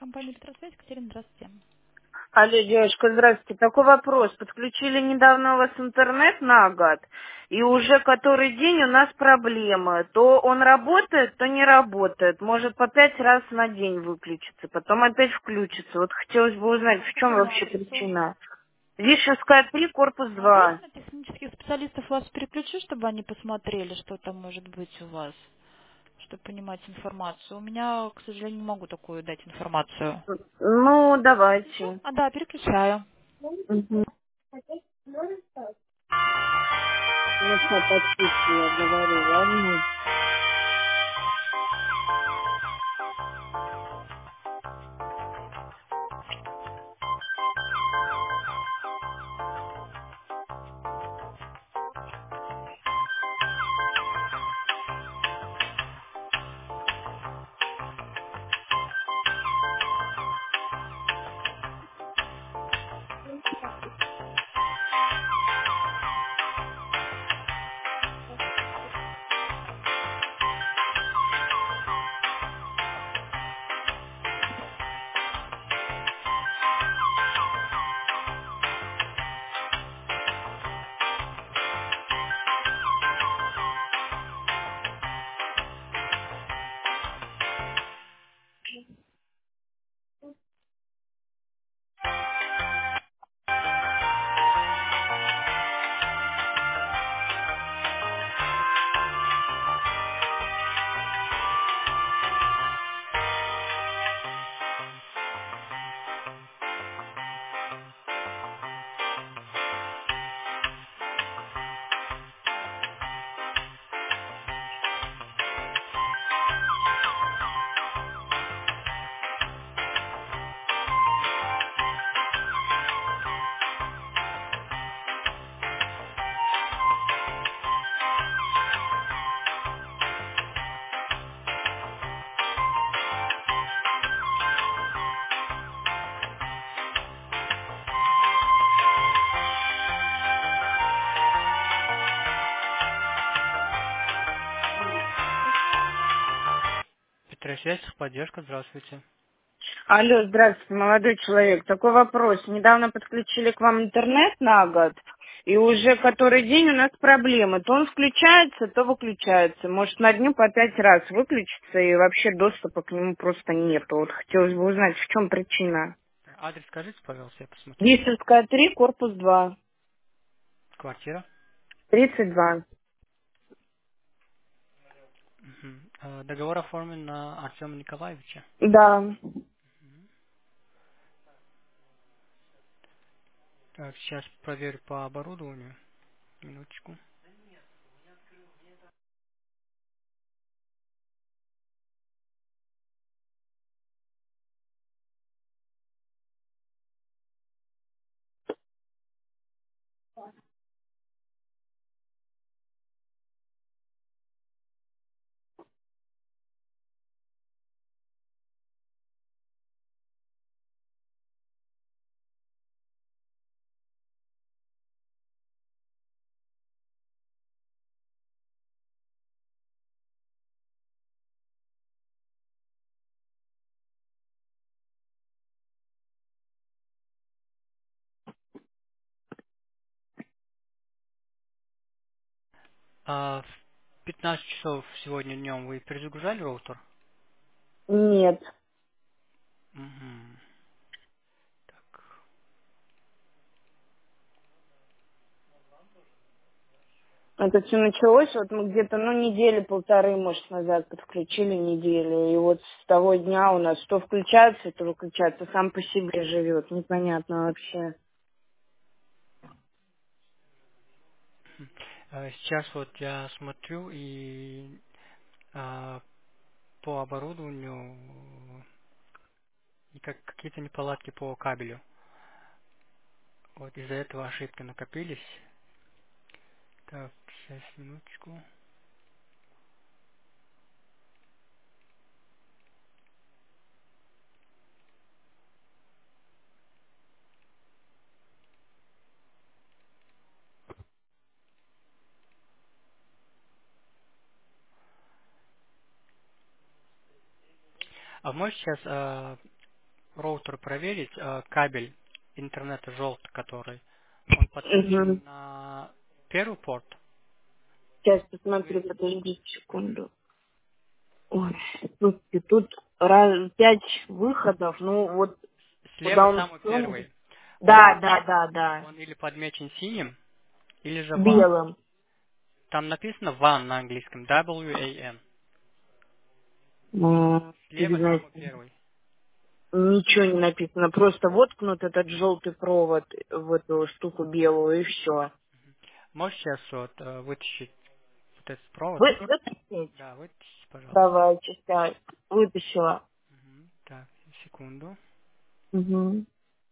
Компания «Электросвязь», Катерина, здравствуйте. Алло, девушка, здравствуйте. Такой вопрос. Подключили недавно у вас интернет на год, и уже который день у нас проблемы. То он работает, то не работает. Может по 5 раз на день выключиться, потом опять включится. Вот хотелось бы узнать, По в чем какому вообще адресу? причина. Вишенская 3, корпус Давайте 2. на технических специалистов вас переключу, чтобы они посмотрели, что там может быть у вас, чтобы понимать информацию. У меня, к сожалению, не могу такую дать информацию. Ну, Хорошо? давайте. Да, переключаю. Мгм. Ну что, почти я говорю, ладно? Петросвязь, поддержка, здравствуйте. Алло, здравствуйте, молодой человек. Такой вопрос. Недавно подключили к вам интернет на год, и уже который день у нас проблемы. То он включается, то выключается. Может, на дню по 5 раз выключится, и вообще доступа к нему просто нету. Вот хотелось бы узнать, в чем причина. Адрес скажите, пожалуйста, я посмотрю. Вишенская 3, корпус 2, Квартира. 32. Мгм. Договор оформлен на Артема Николаевича. Да. Так, сейчас проверю по оборудованию. Минуточку. В 15 часов сегодня днем вы перезагружали роутер? Нет. Мгм. Так. Это все началось, вот мы где-то, недели полторы, может, назад подключили неделю. И вот с того дня у нас то включается, то выключается, сам по себе живет. Непонятно вообще. Сейчас вот я смотрю и по оборудованию и какие-то неполадки по кабелю. Вот из-за этого ошибки накопились. Так, сейчас, минуточку. А можете сейчас роутер проверить, кабель интернета желтый, который, он Угу. подключен на первый порт. Сейчас Он посмотрю, ведь подождите мгм. секунду. Ой, слушайте, тут раз, 5 выходов, ну вот куда Слева он самый сунет? первый. Да, да, да, да. Он или подмечен синим, или же WAN. Белым. Там написано WAN на английском, WAN. Фиг Слева знает. самый первый. Ничего не написано. Просто воткнут этот желтый провод в эту штуку белую и все. Можешь сейчас вот вытащить вот этот провод? Вы вытащить? Да, вытащите, пожалуйста. Давайте, сейчас. Вытащила. Мгм. Так, секунду. Угу.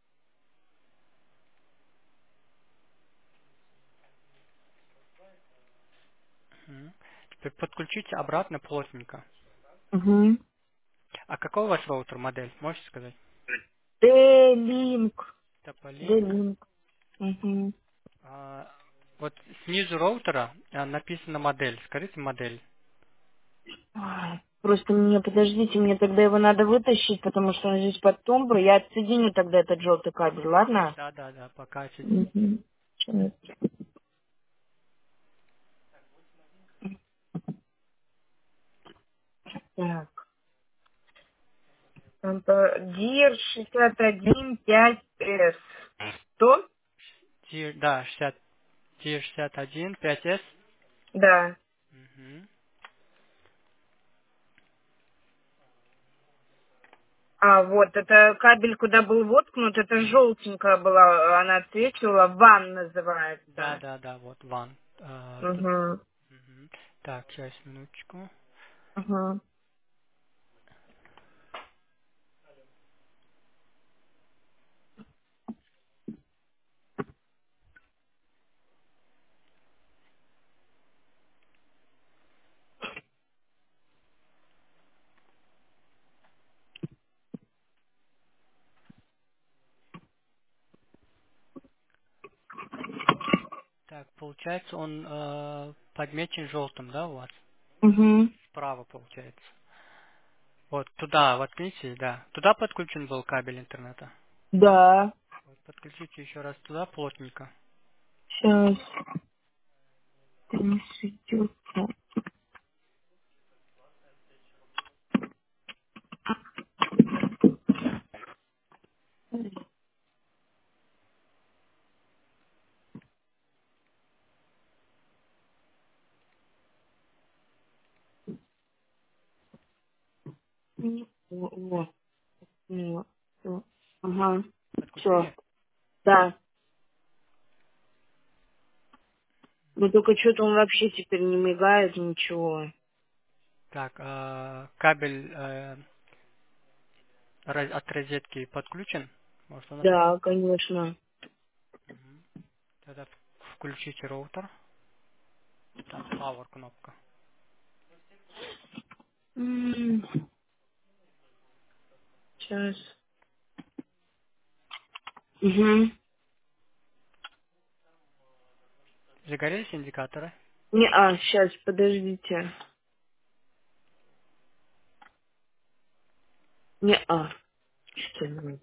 Мгм. Теперь подключите обратно плотненько. Угу. А какой у вас роутер модель? Можете сказать? Д-линк. Тополинк. Д-линк. Угу. А, вот снизу роутера написана модель. Скажите модель. Ой, просто мне, подождите, мне тогда его надо вытащить, потому что он здесь под тумбой. Я отсоединю тогда этот желтый кабель, ладно? Да, да, да, пока соедините. Угу. Сейчас. Так. Там DIR 615S. Что? Да, 60, TIR 61, 5S. Да. Мгм. А, вот, это кабель, куда был воткнут, это желтенькая была, она отсвечивала, ван Да, называется. да, да, вот ван. Тут. Угу. Мгм. Так, сейчас, минуточку. Угу. Так, получается, он подмечен желтым, да, у вас? Угу. Справа, получается. Вот туда воткните, да. Туда подключен был кабель интернета. Да. Вот, подключите еще раз туда плотненько. Сейчас. Не светится. О, о, всё. Ага. Все. Подключили? Да. Но только что-то он вообще теперь не мигает, ничего. Так, кабель от розетки подключен? Может он открыл? Да, конечно. Мгм. Тогда включите роутер. Там power кнопка. Сейчас. Угу. Загорелись индикаторы? Сейчас, подождите. Что это?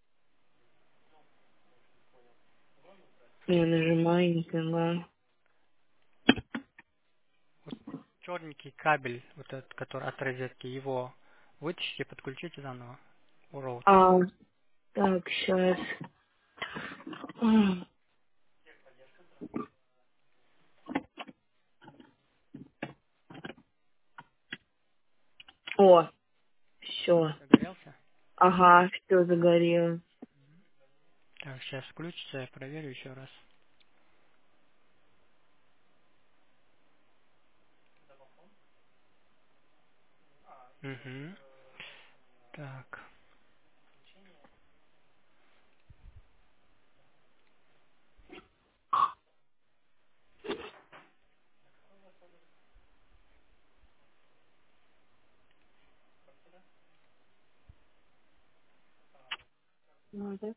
Я нажимаю, не поняла. Вот черненький кабель, вот этот, который от розетки, его вытащите, подключите заново у роутера. А, так, сейчас. О, все. Загорелся? Ага, все загорелось. Так, сейчас включится, я проверю еще раз. Угу. Так. Ну, да.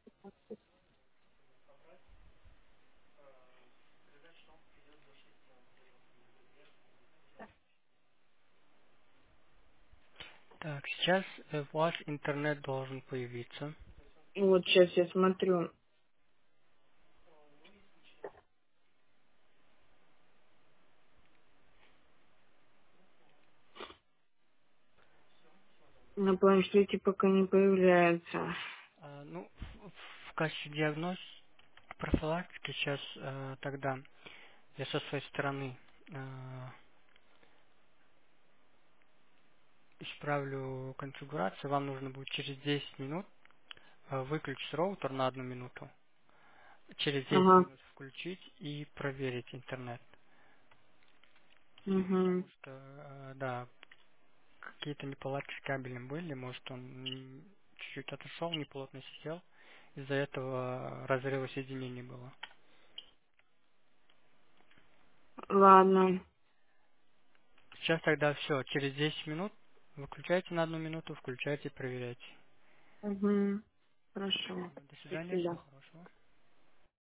Так, сейчас ваш интернет должен появиться. Вот сейчас я смотрю. На планшете пока не появляется. Ну, в качестве диагноз профилактики сейчас тогда я со своей стороны исправлю конфигурацию. Вам нужно будет через 10 минут выключить роутер на 1 минуту, через 10 Ага. минут включить и проверить интернет. Угу. Потому что, да, какие-то неполадки с кабелем были, может он чуть-чуть отошел, неплотно сидел, из-за этого разрыва соединений было. Ладно. Сейчас тогда все, через 10 минут выключайте на 1 минуту, включайте, проверяйте. Угу. Хорошо. До свидания, Спасибо. всего хорошего.